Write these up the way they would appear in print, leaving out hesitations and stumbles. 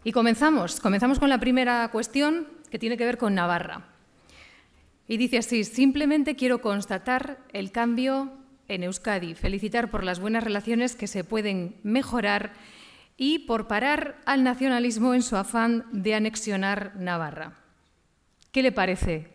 Y comenzamos con la primera cuestión, que tiene que ver con Navarra. Y dice así: simplemente quiero constatar el cambio en Euskadi, felicitar por las buenas relaciones que se pueden mejorar y por parar al nacionalismo en su afán de anexionar Navarra. ¿Qué le parece?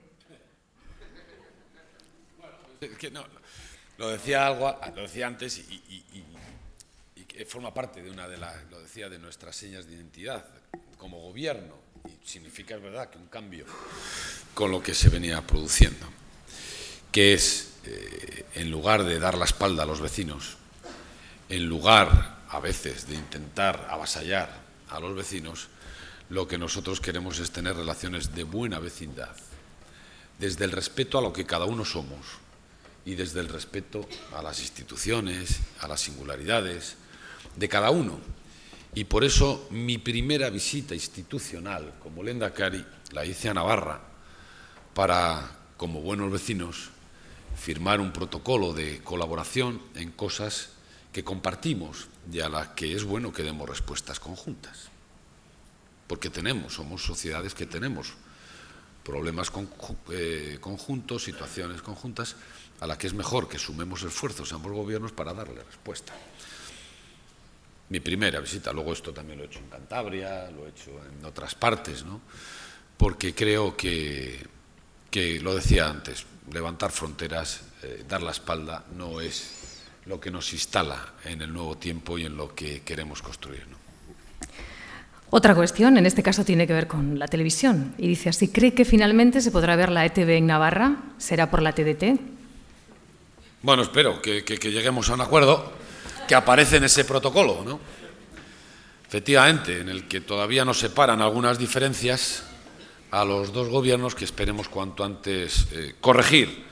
Bueno, es que no, lo decía antes y que forma parte de lo decía, de nuestras señas de identidad como gobierno, y significa, es verdad, que un cambio con lo que se venía produciendo, que es, en lugar de dar la espalda a los vecinos, en lugar, a veces, de intentar avasallar a los vecinos, lo que nosotros queremos es tener relaciones de buena vecindad, desde el respeto a lo que cada uno somos y desde el respeto a las instituciones, a las singularidades de cada uno. Y por eso mi primera visita institucional como Lehendakari la hice a Navarra para, como buenos vecinos, firmar un protocolo de colaboración en cosas que compartimos y a las que es bueno que demos respuestas conjuntas. Porque somos sociedades que tenemos problemas conjuntos, situaciones conjuntas, a las que es mejor que sumemos esfuerzos ambos gobiernos para darle respuesta. Mi primera visita, luego esto también lo he hecho en Cantabria, lo he hecho en otras partes, ¿no? Porque creo que lo decía antes, levantar fronteras, dar la espalda, no es lo que nos instala en el nuevo tiempo y en lo que queremos construir, ¿no? Otra cuestión, en este caso tiene que ver con la televisión, y dice así: ¿cree que finalmente se podrá ver la ETV en Navarra? ¿Será por la TDT? Bueno, espero que lleguemos a un acuerdo que aparece en ese protocolo, ¿no? Efectivamente, en el que todavía nos separan algunas diferencias a los dos gobiernos, que esperemos cuanto antes corregir.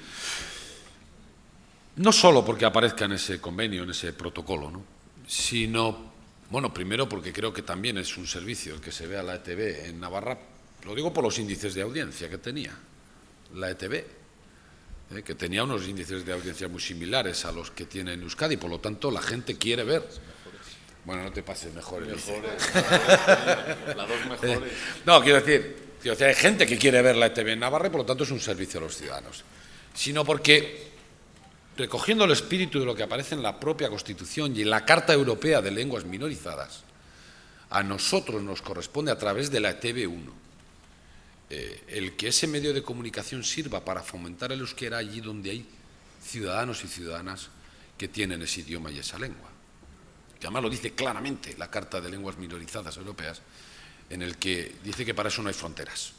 No solo porque aparezca en ese convenio, en ese protocolo, ¿no? Sino, bueno, primero porque creo que también es un servicio el que se vea la ETV en Navarra. Lo digo por los índices de audiencia que tenía la ETV, que tenía unos índices de audiencia muy similares a los que tiene en Euskadi, por lo tanto la gente quiere ver. Bueno, no te pases mejor. Las dos mejores. No, quiero decir, hay gente que quiere ver la ETV en Navarra y por lo tanto es un servicio a los ciudadanos. Sino porque, recogiendo el espíritu de lo que aparece en la propia Constitución y en la Carta Europea de Lenguas Minorizadas, a nosotros nos corresponde, a través de la ETV1, el que ese medio de comunicación sirva para fomentar el euskera allí donde hay ciudadanos y ciudadanas que tienen ese idioma y esa lengua. Que además lo dice claramente la Carta de Lenguas Minorizadas Europeas, en el que dice que para eso no hay fronteras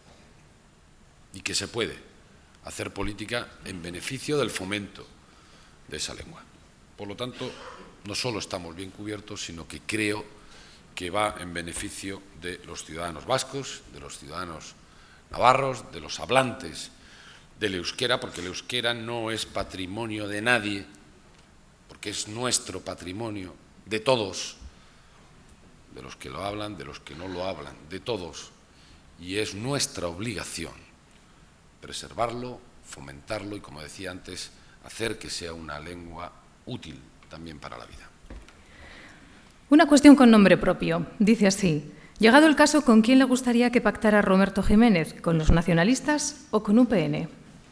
y que se puede hacer política en beneficio del fomento de esa lengua. Por lo tanto, no solo estamos bien cubiertos, sino que creo que va en beneficio de los ciudadanos vascos, de los ciudadanos navarros, de los hablantes del euskera, porque el euskera no es patrimonio de nadie, porque es nuestro patrimonio, de todos, de los que lo hablan, de los que no lo hablan, de todos, y es nuestra obligación preservarlo, fomentarlo y, como decía antes, hacer que sea una lengua útil también para la vida. Una cuestión con nombre propio. Dice así: llegado el caso, ¿con quién le gustaría que pactara Roberto Jiménez? ¿Con los nacionalistas o con UPN?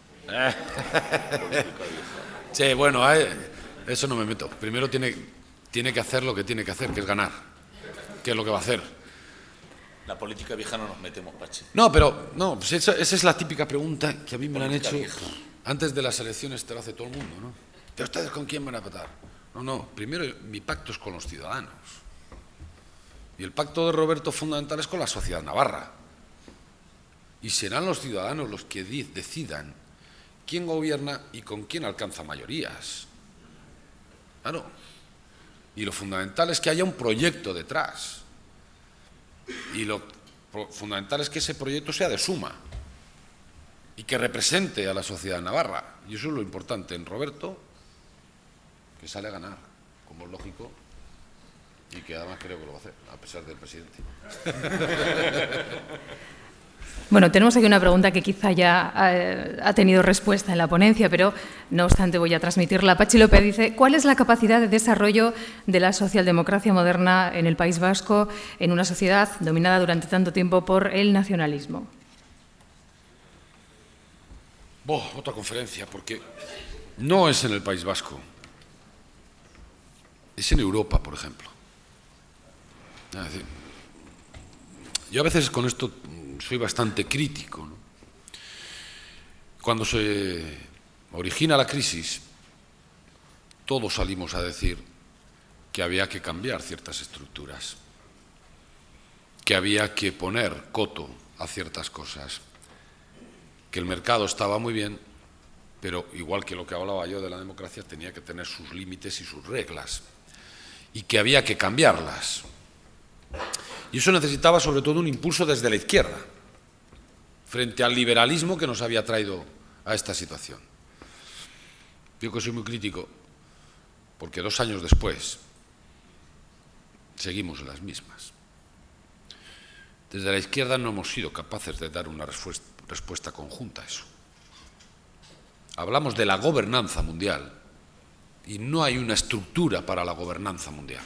Sí, bueno, eso no me meto. Primero tiene que hacer lo que tiene que hacer, que es ganar. ¿Qué es lo que va a hacer? La política vieja no nos metemos, Pachi. No, pero no, pues esa es la típica pregunta que a mí me la han hecho antes de las elecciones, te lo hace todo el mundo, ¿no? ¿Pero ustedes con quién van a votar? No, primero mi pacto es con los ciudadanos. Y el pacto de Roberto fundamental es con la sociedad navarra. Y serán los ciudadanos los que decidan quién gobierna y con quién alcanza mayorías. Claro. Y lo fundamental es que haya un proyecto detrás. Y lo fundamental es que ese proyecto sea de suma y que represente a la sociedad navarra. Y eso es lo importante en Roberto, que sale a ganar, como es lógico, y que además creo que lo va a hacer, a pesar del presidente. Bueno, tenemos aquí una pregunta que quizá ya ha tenido respuesta en la ponencia, pero no obstante voy a transmitirla. Pachi López dice, ¿cuál es la capacidad de desarrollo de la socialdemocracia moderna en el País Vasco en una sociedad dominada durante tanto tiempo por el nacionalismo? Otra conferencia, porque no es en el País Vasco, es en Europa, por ejemplo. Es decir, yo a veces con esto soy bastante crítico, ¿no? Cuando se origina la crisis, todos salimos a decir que había que cambiar ciertas estructuras, que había que poner coto a ciertas cosas, que el mercado estaba muy bien, pero igual que lo que hablaba yo de la democracia, tenía que tener sus límites y sus reglas, y que había que cambiarlas. Y eso necesitaba sobre todo un impulso desde la izquierda, frente al liberalismo que nos había traído a esta situación. Yo que soy muy crítico, porque 2 años después seguimos en las mismas. Desde la izquierda no hemos sido capaces de dar una respuesta conjunta a eso. Hablamos de la gobernanza mundial y no hay una estructura para la gobernanza mundial.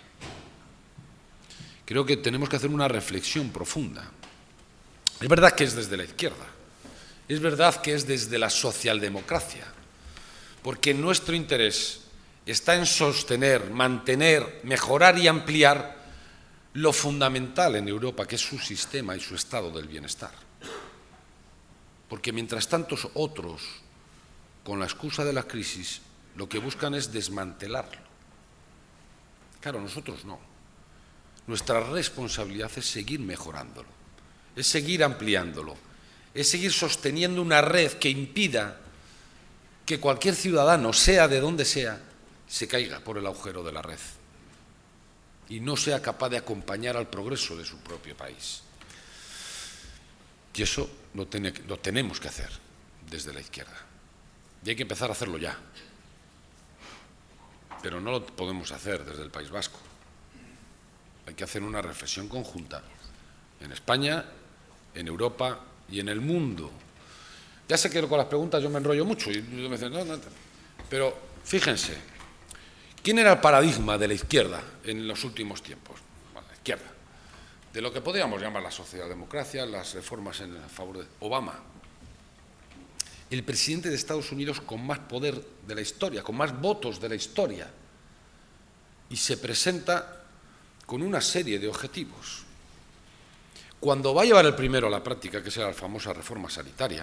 Creo que tenemos que hacer una reflexión profunda. Es verdad que es desde la izquierda, es verdad que es desde la socialdemocracia, porque nuestro interés está en sostener, mantener, mejorar y ampliar lo fundamental en Europa, que es su sistema y su estado del bienestar. Porque mientras tantos otros, con la excusa de la crisis, lo que buscan es desmantelarlo. Claro, nosotros no. Nuestra responsabilidad es seguir mejorándolo, es seguir ampliándolo, es seguir sosteniendo una red que impida que cualquier ciudadano, sea de donde sea, se caiga por el agujero de la red y no sea capaz de acompañar al progreso de su propio país. Y eso lo tenemos que hacer desde la izquierda. Y hay que empezar a hacerlo ya. Pero no lo podemos hacer desde el País Vasco. Hay que hacer una reflexión conjunta en España, en Europa y en el mundo. Ya sé que con las preguntas yo me enrollo mucho y me dicen, no, pero fíjense, ¿quién era el paradigma de la izquierda en los últimos tiempos? Bueno, la izquierda. De lo que podríamos llamar la socialdemocracia, las reformas en favor de Obama. El presidente de Estados Unidos con más poder de la historia, con más votos de la historia. Y se presenta con una serie de objetivos. Cuando va a llevar el primero a la práctica, que será la famosa reforma sanitaria,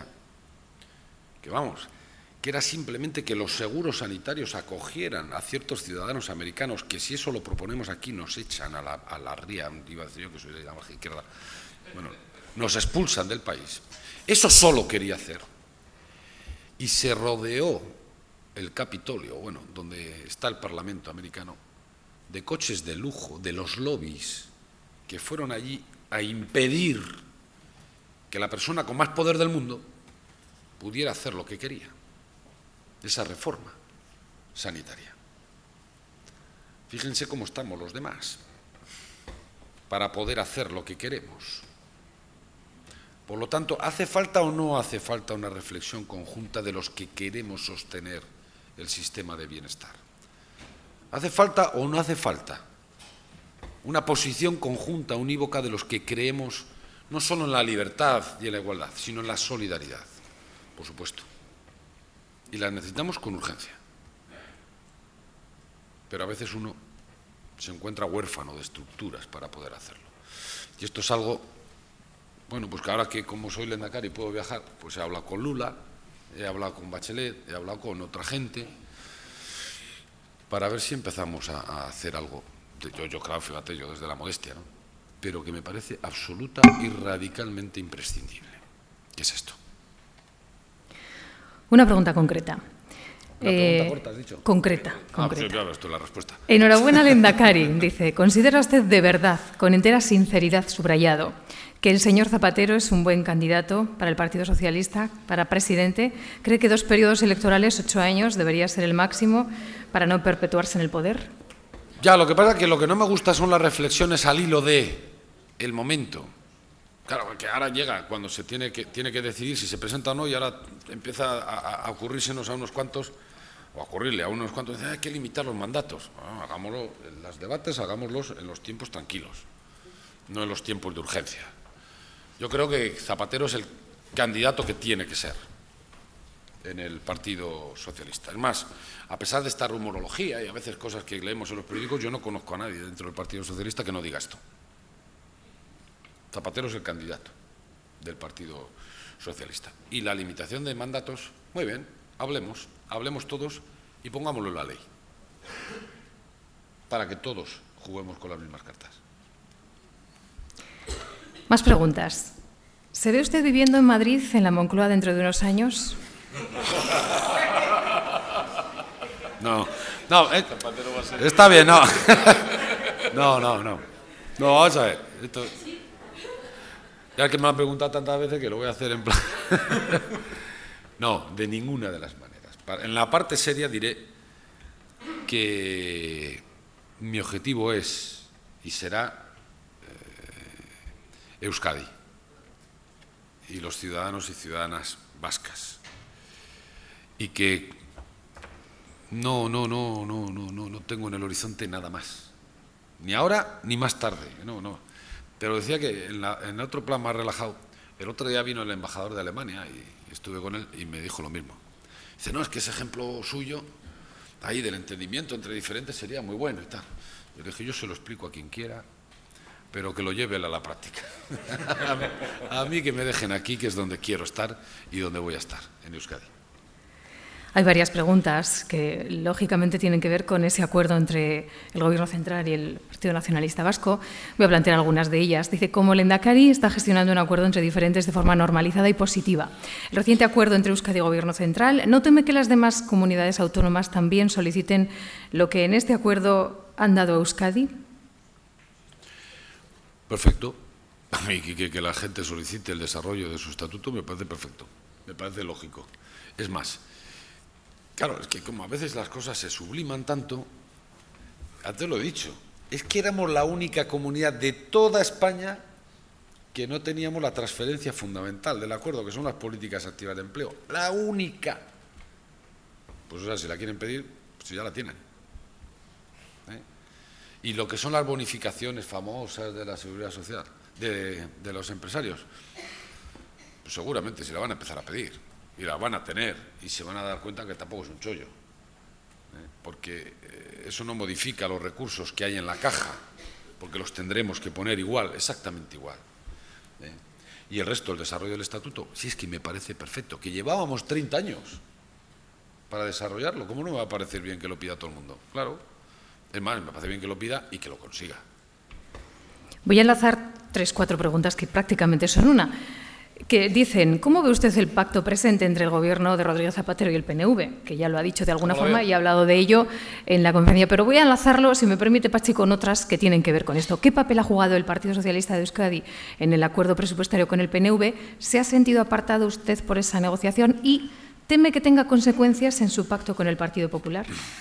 que era simplemente que los seguros sanitarios acogieran a ciertos ciudadanos americanos que si eso lo proponemos aquí nos echan a la ría, iba a decir yo que soy de la margen izquierda, bueno, nos expulsan del país. Eso solo quería hacer. Y se rodeó el Capitolio, bueno, donde está el Parlamento americano, de coches de lujo, de los lobbies, que fueron allí a impedir que la persona con más poder del mundo pudiera hacer lo que quería, esa reforma sanitaria. Fíjense cómo estamos los demás para poder hacer lo que queremos. Por lo tanto, ¿hace falta o no hace falta una reflexión conjunta de los que queremos sostener el sistema de bienestar? ¿Hace falta o no hace falta una posición conjunta, unívoca de los que creemos no solo en la libertad y en la igualdad, sino en la solidaridad, por supuesto? Y la necesitamos con urgencia. Pero a veces uno se encuentra huérfano de estructuras para poder hacerlo. Y esto es algo, bueno, pues que ahora que como soy lehendakari y puedo viajar, pues he hablado con Lula, he hablado con Bachelet, he hablado con otra gente, para ver si empezamos a hacer algo. Yo claro, fíjate, yo desde la modestia, ¿no? Pero que me parece absoluta y radicalmente imprescindible. ¿Qué es esto? Una pregunta concreta. ¿Una pregunta corta, has dicho? Concreta. Pues claro, esto es la respuesta. Enhorabuena, lehendakari. Dice, ¿considera usted de verdad, con entera sinceridad subrayado, que el señor Zapatero es un buen candidato para el Partido Socialista, para presidente? ¿Cree que 2 periodos electorales, 8 años, debería ser el máximo para no perpetuarse en el poder? Ya, lo que pasa es que lo que no me gusta son las reflexiones al hilo de el momento. Claro, que ahora llega cuando se tiene que decidir si se presenta o no, y ahora empieza a ocurrírsenos a unos cuantos, o a ocurrirle a unos cuantos, hay que limitar los mandatos. Bueno, hagámoslo, los debates hagámoslos en los tiempos tranquilos, no en los tiempos de urgencia. Yo creo que Zapatero es el candidato que tiene que ser en el Partido Socialista. Es más, a pesar de esta rumorología y a veces cosas que leemos en los periódicos, yo no conozco a nadie dentro del Partido Socialista que no diga esto. Zapatero es el candidato del Partido Socialista. Y la limitación de mandatos, muy bien, hablemos todos y pongámoslo en la ley, para que todos juguemos con las mismas cartas. Más preguntas. ¿Se ve usted viviendo en Madrid, en la Moncloa, dentro de unos años? No, está bien, no. No, vamos a ver. Ya que me lo han preguntado tantas veces que lo voy a hacer en plan... No, de ninguna de las maneras. En la parte seria diré que mi objetivo es y será Euskadi y los ciudadanos y ciudadanas vascas. Y que no tengo en el horizonte nada más. Ni ahora ni más tarde. No. Pero decía que en otro plan más relajado, el otro día vino el embajador de Alemania y estuve con él y me dijo lo mismo. Dice, no, es que ese ejemplo suyo, ahí del entendimiento entre diferentes sería muy bueno y tal. Yo le dije, yo se lo explico a quien quiera, pero que lo lleve a la práctica. A mí que me dejen aquí, que es donde quiero estar y donde voy a estar, en Euskadi. Hay varias preguntas que, lógicamente, tienen que ver con ese acuerdo entre el Gobierno central y el Partido Nacionalista Vasco. Voy a plantear algunas de ellas. Dice, como Lehendakari está gestionando un acuerdo entre diferentes de forma normalizada y positiva. El reciente acuerdo entre Euskadi y Gobierno central, ¿no teme que las demás comunidades autónomas también soliciten lo que en este acuerdo han dado a Euskadi? Perfecto. A mí que la gente solicite el desarrollo de su estatuto me parece perfecto, me parece lógico. Es más, claro, es que como a veces las cosas se subliman tanto, antes lo he dicho, es que éramos la única comunidad de toda España que no teníamos la transferencia fundamental del acuerdo, que son las políticas activas de empleo. La única. Pues o sea, si la quieren pedir, pues ya la tienen. Y lo que son las bonificaciones famosas de la seguridad social, de los empresarios, pues seguramente se la van a empezar a pedir. Y la van a tener y se van a dar cuenta que tampoco es un chollo, porque eso no modifica los recursos que hay en la caja, porque los tendremos que poner igual, exactamente igual. Y el resto, el desarrollo del estatuto, sí, es que me parece perfecto, que llevábamos 30 años para desarrollarlo. ¿Cómo no me va a parecer bien que lo pida todo el mundo? Claro, es más, me parece bien que lo pida y que lo consiga. Voy a enlazar 3-4 preguntas que prácticamente son una. Que dicen, ¿cómo ve usted el pacto presente entre el Gobierno de Rodríguez Zapatero y el PNV? Que ya lo ha dicho de alguna forma y ha hablado de ello en la conferencia. Pero voy a enlazarlo, si me permite, Pachi, con otras que tienen que ver con esto. ¿Qué papel ha jugado el Partido Socialista de Euskadi en el acuerdo presupuestario con el PNV? ¿Se ha sentido apartado usted por esa negociación y teme que tenga consecuencias en su pacto con el Partido Popular?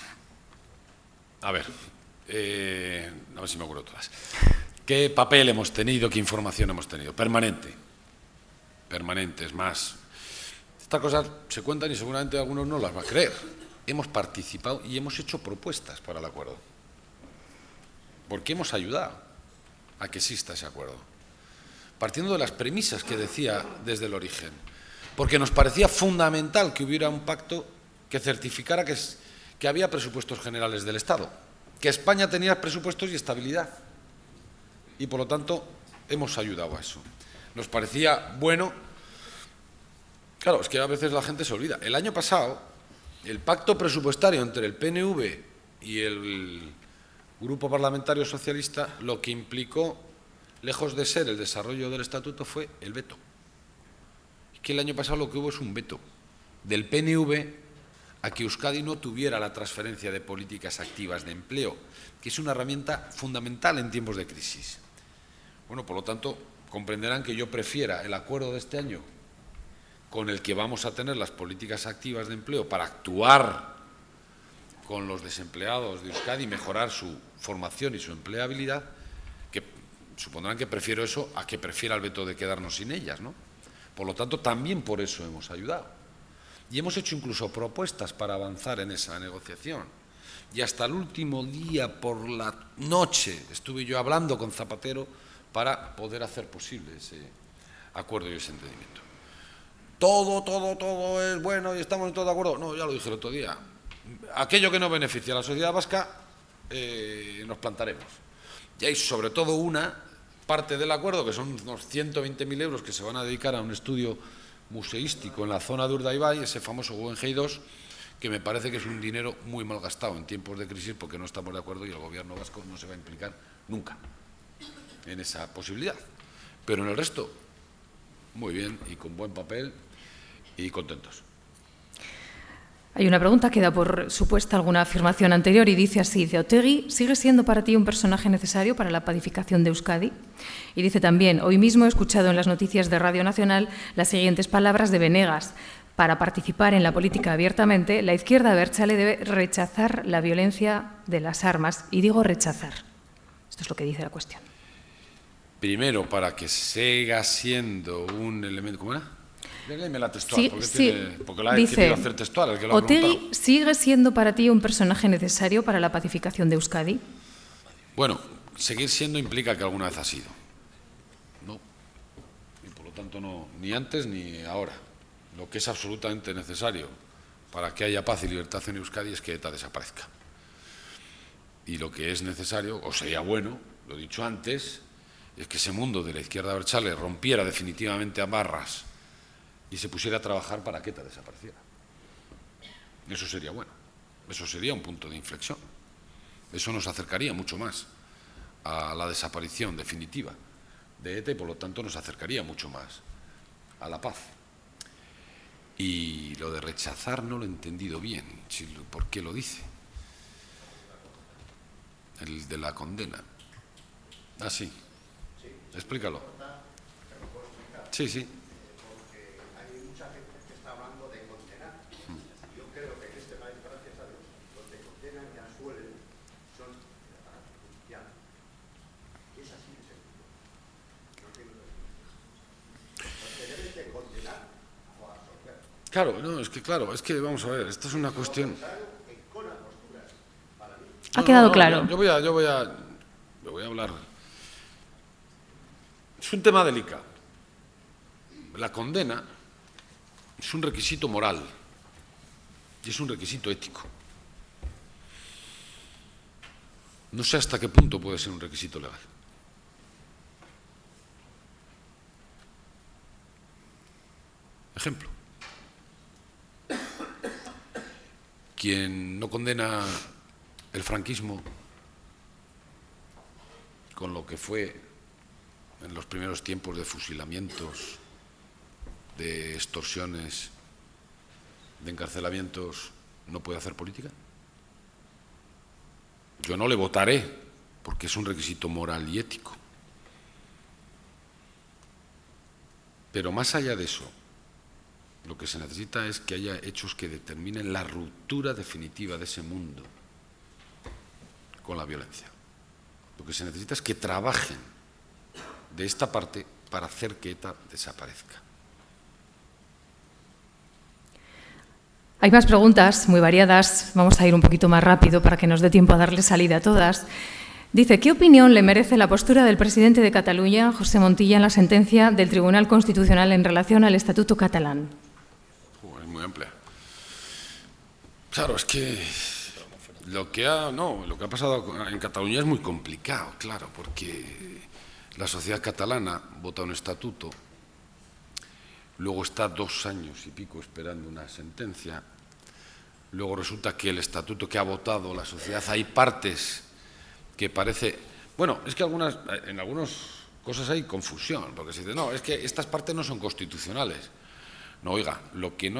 A ver si me acuerdo todas. ¿Qué papel hemos tenido, qué información hemos tenido? Permanente, es más. Estas cosas se cuentan y seguramente algunos no las va a creer. Hemos participado y hemos hecho propuestas para el acuerdo. Porque hemos ayudado a que exista ese acuerdo. Partiendo de las premisas que decía desde el origen. Porque nos parecía fundamental que hubiera un pacto que certificara que había presupuestos generales del Estado, que España tenía presupuestos y estabilidad. Y por lo tanto hemos ayudado a eso. Nos parecía bueno. Claro, es que a veces la gente se olvida. El año pasado, el pacto presupuestario entre el PNV y el Grupo Parlamentario Socialista, lo que implicó, lejos de ser el desarrollo del estatuto, fue el veto. Es que el año pasado lo que hubo es un veto del PNV a que Euskadi no tuviera la transferencia de políticas activas de empleo, que es una herramienta fundamental en tiempos de crisis. Bueno, por lo tanto, comprenderán que yo prefiera el acuerdo de este año con el que vamos a tener las políticas activas de empleo para actuar con los desempleados de Euskadi y mejorar su formación y su empleabilidad, supondrán que prefiero eso a que prefiera el veto de quedarnos sin ellas, ¿no? Por lo tanto, también por eso hemos ayudado. Y hemos hecho incluso propuestas para avanzar en esa negociación. Y hasta el último día por la noche estuve yo hablando con Zapatero para poder hacer posible ese acuerdo y ese entendimiento. Todo es bueno y estamos todos de acuerdo. No, ya lo dije el otro día. Aquello que no beneficia a la sociedad vasca, nos plantaremos. Y hay sobre todo una parte del acuerdo, que son unos 120.000 euros que se van a dedicar a un estudio museístico en la zona de Urdaibai, ese famoso Guggenheim 2, que me parece que es un dinero muy mal gastado en tiempos de crisis, porque no estamos de acuerdo y el gobierno vasco no se va a implicar nunca en esa posibilidad. Pero en el resto, muy bien y con buen papel y contentos. Hay una pregunta que da por supuesta alguna afirmación anterior y dice así, dice, ¿Otegi sigue siendo para ti un personaje necesario para la pacificación de Euskadi? Y dice también, hoy mismo he escuchado en las noticias de Radio Nacional las siguientes palabras de Venegas. Para participar en la política abiertamente, la izquierda abertzale debe rechazar la violencia de las armas. Y digo rechazar. Esto es lo que dice la cuestión. Primero, para que siga siendo un elemento... ¿Cómo era? Léeme la textual, Sí, porque la he dice, querido hacer textual. El que lo ha ¿Otegi preguntado. sigue siendo para ti un personaje necesario para la pacificación de Euskadi? Bueno, seguir siendo implica que alguna vez ha sido. No. Y por lo tanto no, ni antes ni ahora. Lo que es absolutamente necesario para que haya paz y libertad en Euskadi es que ETA desaparezca. Y lo que es necesario, o sería bueno, lo he dicho antes, es que ese mundo de la izquierda abertzale rompiera definitivamente amarras y se pusiera a trabajar para que ETA desapareciera. Eso sería bueno. Eso sería un punto de inflexión. Eso nos acercaría mucho más a la desaparición definitiva de ETA y por lo tanto nos acercaría mucho más a la paz. Y lo de rechazar no lo he entendido bien. ¿Por qué lo dice? El de la condena. Ah, sí. Explícalo. Sí, sí. Porque hay mucha gente que está hablando de condenar. Yo creo que en este país, gracias a Dios, los que condenan y absuelven son judiciales. Es así de sencillo. No tiene otro sentido. Los que deben de condenar o absorber. Claro, no, es que vamos a ver, esta es una cuestión. Ha quedado claro. Yo voy a hablar. Es un tema delicado. La condena es un requisito moral y es un requisito ético. No sé hasta qué punto puede ser un requisito legal. Ejemplo. Quien no condena el franquismo con lo que fue en los primeros tiempos de fusilamientos, de extorsiones, de encarcelamientos, ¿no puede hacer política? Yo no le votaré porque es un requisito moral y ético. Pero más allá de eso, lo que se necesita es que haya hechos que determinen la ruptura definitiva de ese mundo con la violencia. Lo que se necesita es que trabajen de esta parte para hacer que ETA desaparezca. Hay más preguntas muy variadas. Vamos a ir un poquito más rápido para que nos dé tiempo a darle salida a todas. Dice, ¿qué opinión le merece la postura del presidente de Cataluña, José Montilla, en la sentencia del Tribunal Constitucional en relación al Estatuto catalán? Es muy amplia. Claro, es que lo que ha pasado en Cataluña es muy complicado, claro, porque la sociedad catalana vota un estatuto, luego está 2 años y pico esperando una sentencia, luego resulta que el estatuto que ha votado la sociedad, hay partes que parece... Bueno, es que en algunas cosas hay confusión, porque se dice, no, es que estas partes no son constitucionales. No, oiga, lo que no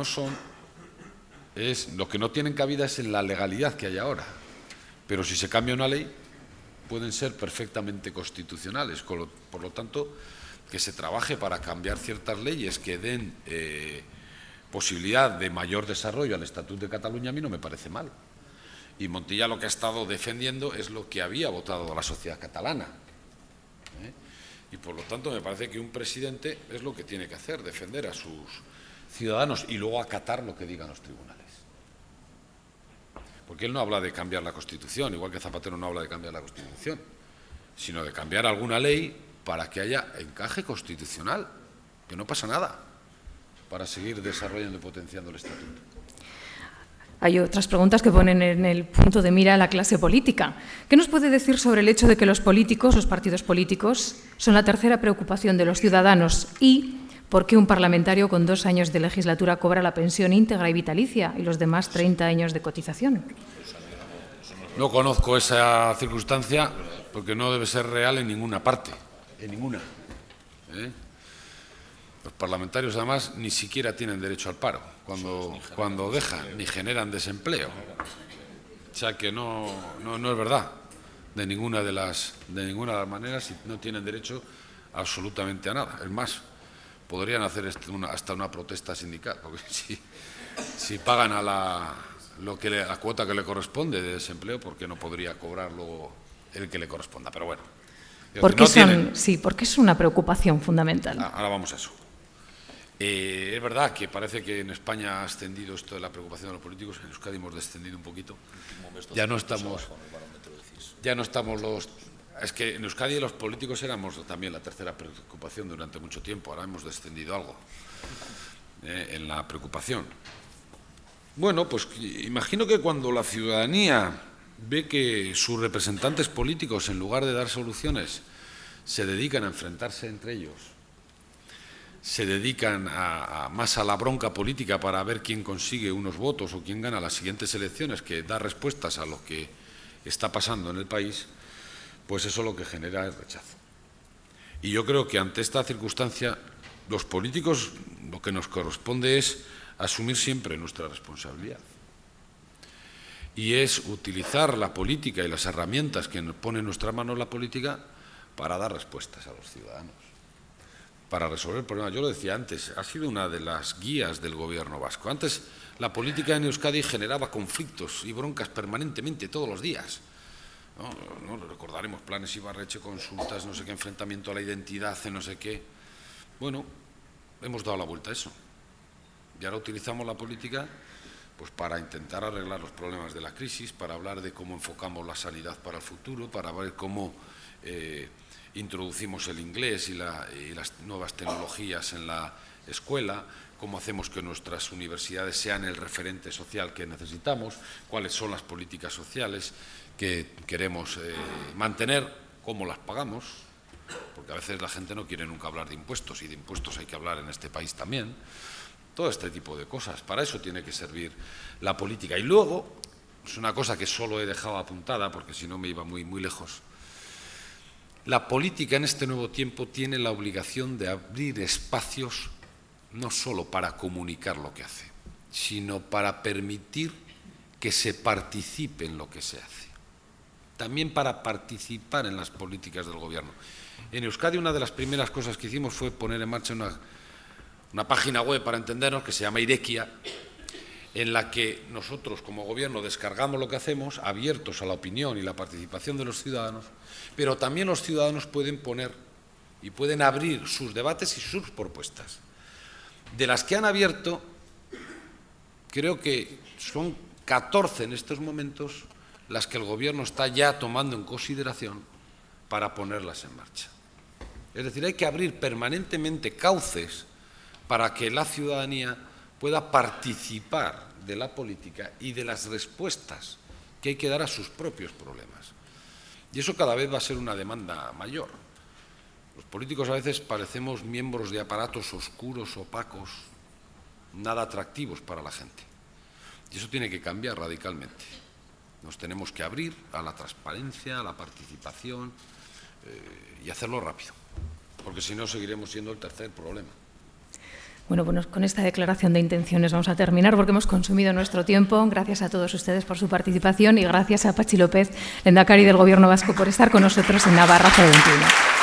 tienen cabida es en la legalidad que hay ahora. Pero si se cambia una ley, pueden ser perfectamente constitucionales. Por lo tanto, que se trabaje para cambiar ciertas leyes que den posibilidad de mayor desarrollo al Estatuto de Cataluña, a mí no me parece mal. Y Montilla lo que ha estado defendiendo es lo que había votado la sociedad catalana. Y por lo tanto me parece que un presidente es lo que tiene que hacer, defender a sus ciudadanos y luego acatar lo que digan los tribunales. Porque él no habla de cambiar la Constitución, igual que Zapatero no habla de cambiar la Constitución, sino de cambiar alguna ley para que haya encaje constitucional, que no pasa nada, para seguir desarrollando y potenciando el estatuto. Hay otras preguntas que ponen en el punto de mira a la clase política. ¿Qué nos puede decir sobre el hecho de que los políticos, los partidos políticos, son la tercera preocupación de los ciudadanos y por qué un parlamentario con 2 años de legislatura cobra la pensión íntegra y vitalicia y los demás 30 años de cotización? No conozco esa circunstancia porque no debe ser real en ninguna parte, en ninguna. Los parlamentarios, además, ni siquiera tienen derecho al paro cuando dejan, ni generan desempleo. O sea que no es verdad, de ninguna de las maneras, y no tienen derecho absolutamente a nada. Es más, podrían hacer hasta una protesta sindical, porque si pagan a la cuota que le corresponde de desempleo, ¿por qué no podría cobrar luego el que le corresponda? Pero bueno. ¿Por qué es una preocupación fundamental? Ahora vamos a eso. Es verdad que parece que en España ha ascendido esto de la preocupación de los políticos. En Euskadi hemos descendido un poquito. Ya no estamos los... Es que en Euskadi los políticos éramos también la tercera preocupación durante mucho tiempo. Ahora hemos descendido algo en la preocupación. Bueno, pues imagino que cuando la ciudadanía ve que sus representantes políticos, en lugar de dar soluciones, se dedican a enfrentarse entre ellos, se dedican más a la bronca política para ver quién consigue unos votos o quién gana las siguientes elecciones, que dar respuestas a lo que está pasando en el país, pues eso es lo que genera el rechazo. Y yo creo que ante esta circunstancia, los políticos lo que nos corresponde es asumir siempre nuestra responsabilidad. Y es utilizar la política y las herramientas que nos pone en nuestra mano la política para dar respuestas a los ciudadanos, para resolver problemas. Yo lo decía antes, ha sido una de las guías del gobierno vasco. Antes la política en Euskadi generaba conflictos y broncas permanentemente, todos los días. No recordaremos planes Ibarretxe, consultas, no sé qué, enfrentamiento a la identidad, no sé qué. Bueno, hemos dado la vuelta a eso. Y ahora utilizamos la política pues para intentar arreglar los problemas de la crisis, para hablar de cómo enfocamos la sanidad para el futuro, para ver cómo introducimos el inglés y las nuevas tecnologías en la escuela, cómo hacemos que nuestras universidades sean el referente social que necesitamos, cuáles son las políticas sociales que queremos mantener, cómo las pagamos, porque a veces la gente no quiere nunca hablar de impuestos, y de impuestos hay que hablar en este país también. Todo este tipo de cosas, para eso tiene que servir la política. Y luego, es una cosa que solo he dejado apuntada, porque si no me iba muy, muy lejos, la política en este nuevo tiempo tiene la obligación de abrir espacios no solo para comunicar lo que hace, sino para permitir que se participe en lo que se hace. También para participar en las políticas del gobierno. En Euskadi una de las primeras cosas que hicimos fue poner en marcha una página web, para entendernos, que se llama Irekia, en la que nosotros como gobierno descargamos lo que hacemos, abiertos a la opinión y la participación de los ciudadanos, pero también los ciudadanos pueden poner y pueden abrir sus debates y sus propuestas. De las que han abierto, creo que son 14 en estos momentos las que el gobierno está ya tomando en consideración para ponerlas en marcha. Es decir, hay que abrir permanentemente cauces para que la ciudadanía pueda participar de la política y de las respuestas que hay que dar a sus propios problemas. Y eso cada vez va a ser una demanda mayor. Los políticos a veces parecemos miembros de aparatos oscuros, opacos, nada atractivos para la gente. Y eso tiene que cambiar radicalmente. Nos tenemos que abrir a la transparencia, a la participación y hacerlo rápido, porque si no seguiremos siendo el tercer problema. Bueno, con esta declaración de intenciones vamos a terminar porque hemos consumido nuestro tiempo. Gracias a todos ustedes por su participación y gracias a Patxi López, lehendakari del Gobierno vasco, por estar con nosotros en Navarra 21.